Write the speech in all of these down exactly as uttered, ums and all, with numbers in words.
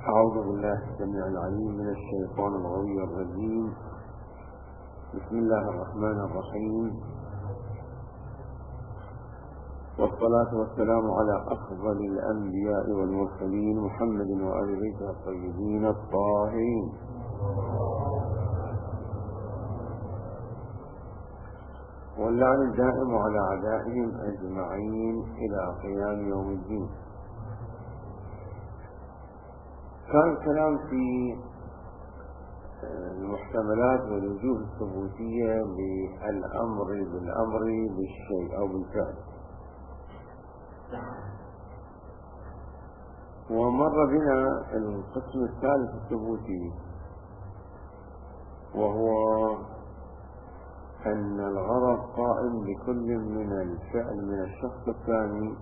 أعوذ بالله السميع العليم من الشيطان الغوي الرجيم. بسم الله الرحمن الرحيم، والصلاة والسلام على أفضل الأنبياء والمرسلين محمد وآل بيته الطيبين الطاهرين. واللعن الدائم على أعدائهم أجمعين إلى قيام يوم الدين. كان الكلام في المحتملات والوجوه الثبوتية بالأمر بالأمر بالشيء أو بالفعل، ومر بنا القسم الثالث الثبوتي، وهو أن الغرض قائم بكل من الفعل من الشخص الثاني،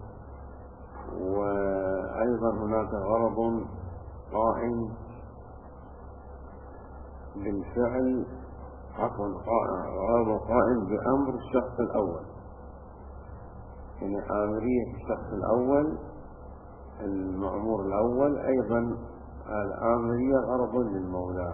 وأيضا هناك غرض قائم بالفعل عفوا غرض قائم بأمر الشخص الأول، يعني آمرية الشخص الأول المأمور الأول، أيضا الآمرية غرض للمولى.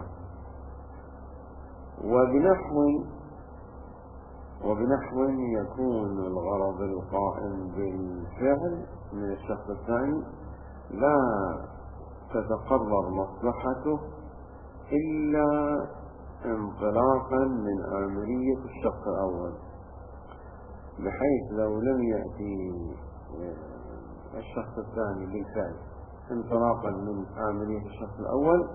وبنحو وبنحو يكون الغرض القائم بالفعل من الشخص الثاني لا تتقرر مصلحته إلا انطلاقا من آمرية الشخص الأول، بحيث لو لم يأتي الشخص الثاني بالفعل انطلاقا من آمرية الشخص الأول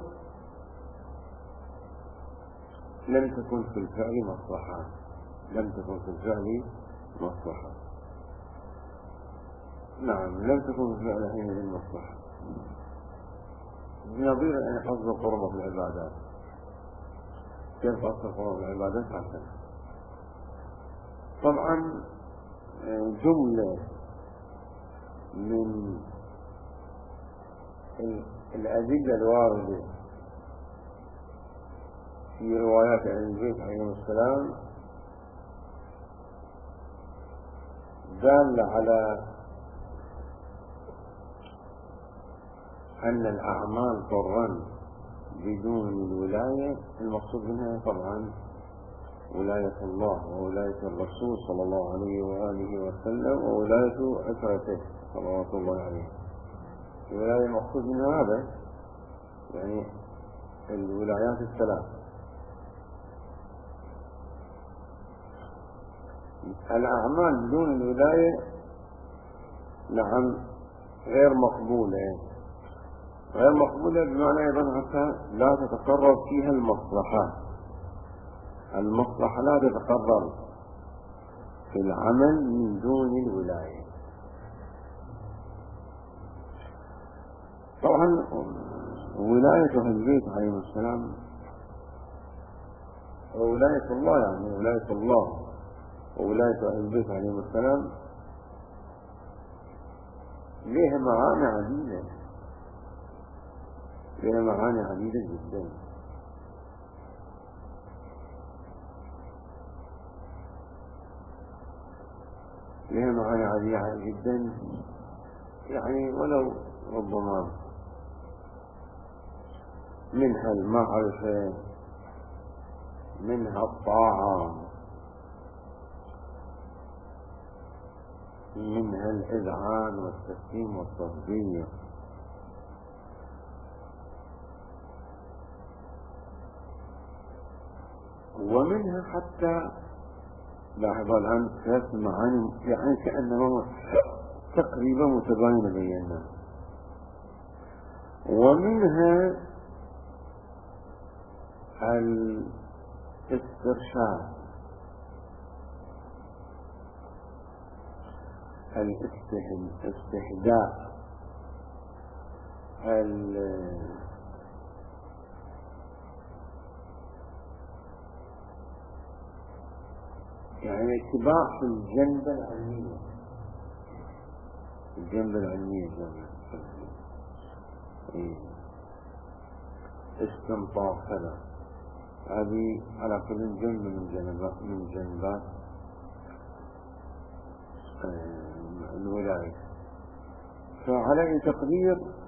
لم تكن في الفعل مصلحة لم تكن في الفعل مصلحة نعم لم تكن في الفعل حينئذ مصلحة. نظير أن يحفظ القرب في العبادات. كيف أصل القرب في العبادات؟ حسنا. طبعا جملة من الأدلة الواردة في روايات عن البيت عليه السلام دالة على أن الأعمال طرا بدون الولاية، المقصود منها طبعا ولاية الله وولاية الرسول صلى الله عليه وآله وسلم وولاية أسرته صلوات الله عليه. الولاية المقصود منها هذا، يعني الولايات الثلاث. الأعمال بدون الولاية نعم غير مقبولة غير مقبولة بمعنى أيضا حتى لا تتقرر فيها المصلحة. المصلحة لا تتقرر في العمل من دون الولاية. طبعا ولاية أهل البيت عليه السلام وولاية الله، يعني ولاية الله وولاية أهل البيت عليه السلام لها معاني عديدة لها معاني عديدة جدا. لها معاني عديدة جدا، يعني ولو ربما منها المعرفة، منها الطاعة، منها الإذعان والتسليم والتصديق، ومنها حتى لاحظوا الآن ثلاث معاني يعني كأنه تقريبا متباينة بيننا. ومنها الاسترشاد، الاستهداء، يعني اتباع في الجنبة العلمية الجنبة العلمية جنبة استنطاق كذا، هذه على كل جنب من جنبات من جنبات الولاية. فعلى تقدير